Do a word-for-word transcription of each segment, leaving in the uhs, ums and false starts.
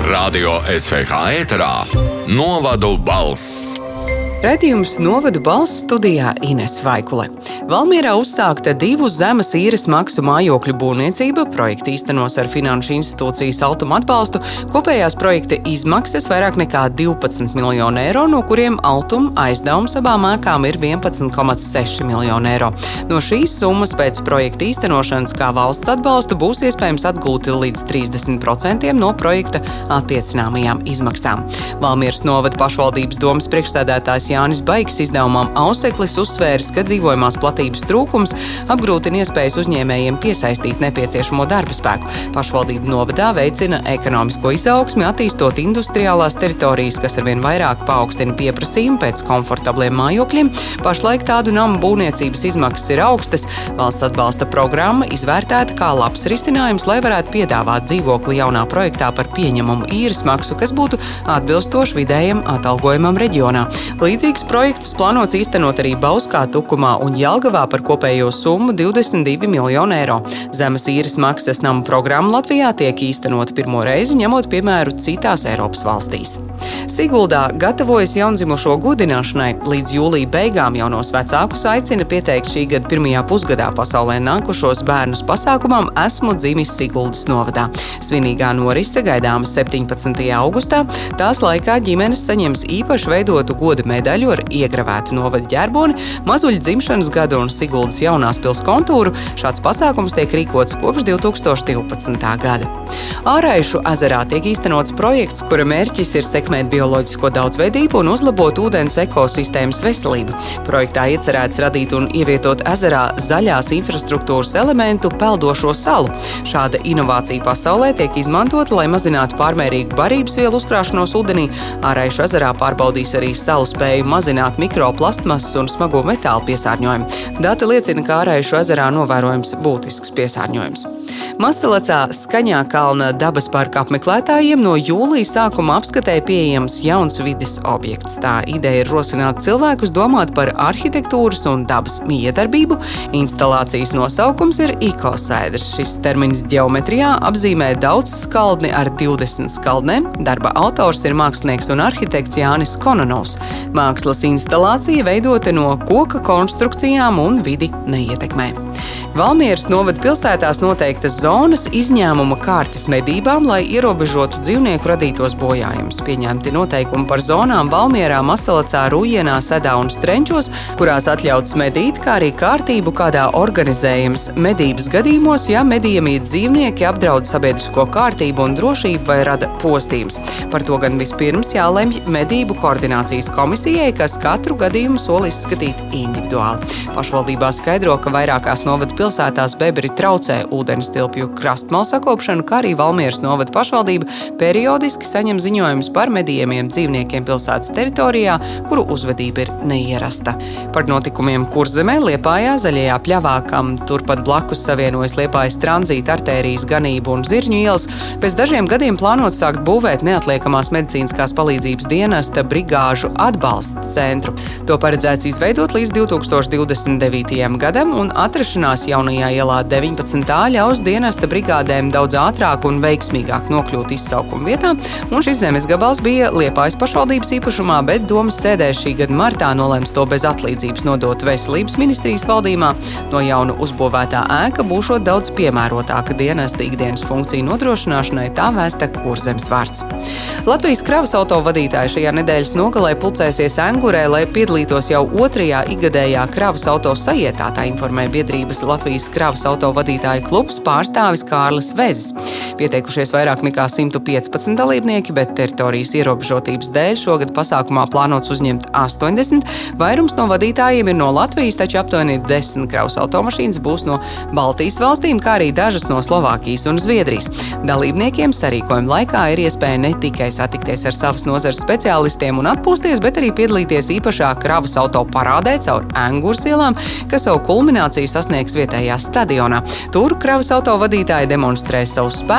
Radio S V H ēterā Novadu balss. Raidījums Novadu balss studijā Ines Vaikule. Valmierā uzsākta divu zemes īres maksu mājokļu būvniecība, projekta īstenos ar Finanšu institūcijas Altuma atbalstu. Kopējās projekta izmaksas vairāk nekā divpadsmit miljonu eiro, no kuriem Altuma aizdevums abām ēkām ir vienpadsmit komats seši miljoni eiro. No šīs summas pēc projekta īstenošanas kā valsts atbalstu būs iespējams atgūt līdz trīsdesmit procentiem no projekta attiecināmajām izmaksām. Valmieras novada pašvaldības domes priekšsēdētājs Jānis Baigs izdevumam Auseklis uzsvēris, ka dzīvojamās platības trūkums apgrūtina iespējas uzņēmējiem piesaistīt nepieciešamo darba spēku. Pašvaldība novadā veicina ekonomisko izaugsmi, attīstot industriālās teritorijas, kas arvien vairāk paaugstina pieprasījumu pēc komfortabliem mājokļiem. Pašlaik tādu namu būvniecības izmaksas ir augstas. Valsts atbalsta programma izvērtēta kā labs risinājums, lai varētu piedāvāt dzīvokli jaunā projektā par pieņemamu īres maksu, kas būtu atbilstoši vidējam atalgojumam reģionā. Līdzīgus projektus plānots īstenot arī Bauskā, Tukumā un Jelgavā par kopējo summu divdesmit divi miljoni eiro. Zemes īres maksas namu programma Latvijā tiek īstenota pirmo reizi, ņemot piemēru citās Eiropas valstīs. Siguldā gatavojas jaundzimušo godināšanai. Līdz jūlija beigām jaunos vecākus aicina pieteikt šī gada pirmajā pusgadā pasaulē nākušos bērnus pasākumam Esmu dzimis Siguldas novadā. Svinīgā norise gaidāma septiņpadsmitajā augustā. Tās laikā ģimenes saņems īpaši veidotu goda medaļu ar iegravētu novada ģerboni, mazuļu dzimšanas gadu un Siguldas jaunās pils kontūru. Šāds pasākums tiek rīkots kopš divi tūkstoši divpadsmitā gada. Āraišu ezerā tiek īstenots projekts, kura mērķis ir sekmēt bioloģisko daudzveidību un uzlabot ūdens ekosistēmas veselību. Projektā iecerēts radīt un ievietot ezerā zaļās infrastruktūras elementu peldošo salu. Šāda inovācija pasaulē tiek izmantota, lai mazinātu pārmērīgu barības vielu uzkrāšanos ūdenī. Āraišu ezerā pārbaudīs arī salu spēju mazināt mikroplastmasas un smago metālu piesārņojumu. Dati liecina, ka Āraišu ezerā novērojams būtisks piesārņojums. Masalacā Skaņā kalna dabas parka apmeklētājiem no jūlija sākuma apskatē pieejams jauns vides objekts. Tā ideja ir rosināt cilvēkus domāt par arhitektūras un dabas miedarbību. Instalācijas nosaukums ir ikosēdrs. Šis termins ģeometrijā apzīmē daudz skaldni ar divdesmit skaldnēm. Darba autors ir mākslinieks un arhitekts Jānis Kononovs. Mākslas instalācija veidota no koka konstrukcijām un vidi neietekmē. Valmieras novada pilsētās noteiktas zonas izņēmuma kārtas medībām, lai ierobežotu dzīvnieku radītos bojājumus. Pieņemti noteikumi par zonām Valmierā, Masalacā, Rujienā, Sedā un Strenčos, kurās atļauts medīt, kā arī kārtību, kādā organizējams medības gadījumos, ja medījamie dzīvnieki apdraud sabiedrisko kārtību un drošību vai rada postījumus. Par to gan vispirms jālemj medību koordinācijas komisijai, kas katru gadījumu soli izskatīt individuāli. Pašvaldībā skaidro, ka vairākās novada pilsētās bebri traucē ūdens tilpju krastmalu sakopšanu, kā arī Valmieras novada pašvaldība periodiski saņem ziņojumus par medījamiem dzīvniekiem pilsētas teritorijā, kuru uzvedība ir neierasta. Par notikumiem Kurzemē, Liepājā, Zaļajā pļavā, kam turpat blakus savienojas Liepājas tranzīta artērijas ganību un Zirņu ielas, pēc dažiem gadiem plānot sākt būvēt neatliekamās medicīniskās palīdzības dienesta brigāžu atbalsta centru. To paredzēts izveidot līdz divi tūkstoši divdesmit devītajam gadam, un atrašanās jaunajā ielā deviņpadsmit A ļaus dienesta brigādēm daudz ātrāk un veiksmīgāk nokļūt izsaukuma vietā, un šis zemes gabals bija Liepājas pašvaldības īpašumā, bet domas sēdē šī gada martā nolēms to bez atlīdzības nodot Veselības ministrijas valdījumā. No jauna uzbūvētā ēka būšot daudz piemērotāka dienesta ikdienas funkciju nodrošināšanai, tā vēsta Kurzemes vārds. Latvijas kravas auto vadītāji šajā nedēļas nogalē pulcēsies Engurē, lai piedalītos jau otrajā ikgadējā kravas auto sajietā, tā informē biedrības Latvijas kravas auto vadītāju klubs pārstāvis Kārlis Vezis. Pieteikušies vairāk nekā simt piecpadsmit dalībnieki, bet teritorijas ierobežotības dēļ šogad pasākumā plānots uzņemt astoņdesmit. Vairums no vadītājiem ir no Latvijas, taču aptuveni desmit kravas automašīnas būs no Baltijas valstīm, kā arī dažas no Slovākijas un Zviedrijas. Dalībniekiem sarīkojuma laikā ir iespēja ne tikai satikties ar savas nozares speciālistiem un atpūsties, bet arī piedalīties īpašā kravas auto parādē caur Engures ielām, kas savu kulmināciju sasniegs vietējā stadionā. Tur kravas auto vadītāji demonstrē savus spēkus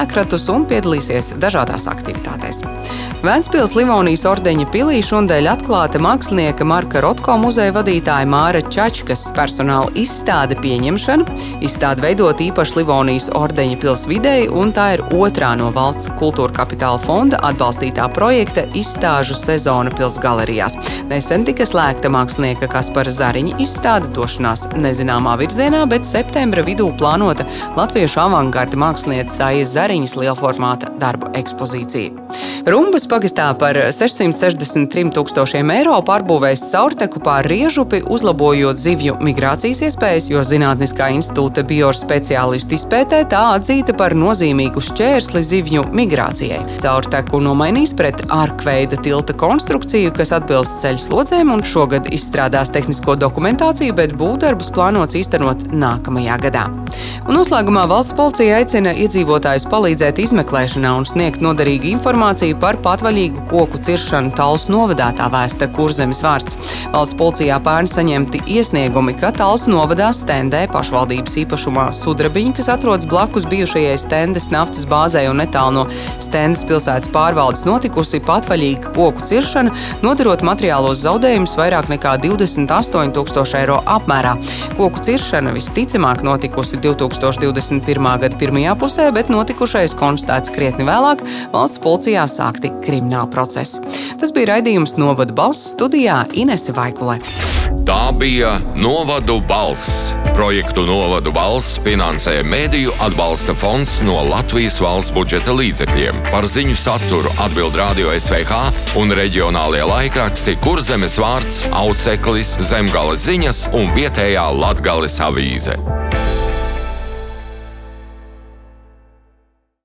ēkratus un piedalīsies dažādās aktivitātēs. Ventspils Livonijas ordeņa pilī šonadēļ atklāta mākslinieka Marka Rotko muzeja vadītāja Māra Čačkas personāla izstāde pieņemšana. Izstāde veidot īpaši Livonijas ordeņa pils videi, un tā ir otrā no valsts kultūra kapitāla fonda atbalstītā projekta izstāžu sezona pils galerijās. Nesen tika slēgta mākslinieka Kaspara Zariņa izstāde došanās nezināmā virzienā, bet septembra vidū plānota latviešu avangarda mākslinieces Aijas Zariņas lielformāta darbu ekspozīcija. Rumbas pagastā par sešsimt sešdesmit trim tūkstošiem eiro pārbūvēs caurteku pār Riežupi, uzlabojot zivju migrācijas iespējas, jo Zinātniskā institūta biospeciālistu izpētē tā atzīta par nozīmīgu šķērsli zivju migrācijai. Caurteku nomainīs pret arkveida tilta konstrukciju, kas atbilst ceļu slodzēm, un šogad izstrādās tehnisko dokumentāciju, bet būvdarbus plānots īstenot nākamajā gadā. Un noslēgumā valsts policija aicina iedzīvotājus palīdzēt izmeklēšanā un sniegt noderīgu informāciju par patvaļīgu koku ciršanu Talsu novadā, tā vēsta Kurzemes vārds. Valsts policijā pērn saņemti iesniegumi, ka Talsu novadā Stendē pašvaldības īpašumā Sudrabiņa, kas atrodas blakus bijušajai Stendes naftas bāzei un netālu no Stendes pilsētas pārvaldes, notikusi patvaļīga koku ciršana, nodarot materiālos zaudējumus vairāk nekā divdesmit astoņi tūkstoši eiro apmērā. Koku ciršana visticamāk notikusi divi tūkstoši divdesmit pirmā gada pirmajā pusē, bet notikušais konstatēts krietni vēlāk. Valsts policijā sākti krimināla procesi. Tas bija raidījums Novadu balss, studijā Inese Vaikule. Tā bija Novadu balss. Projektu Novadu balss finansē Mediju atbalsta fonds no Latvijas valsts budžeta līdzekļiem. Par ziņu saturu atbild Radio S V H un reģionālie laikraksti Kurzemes vārds, Auseklis, Zemgales ziņas un vietējā Latgales avīze.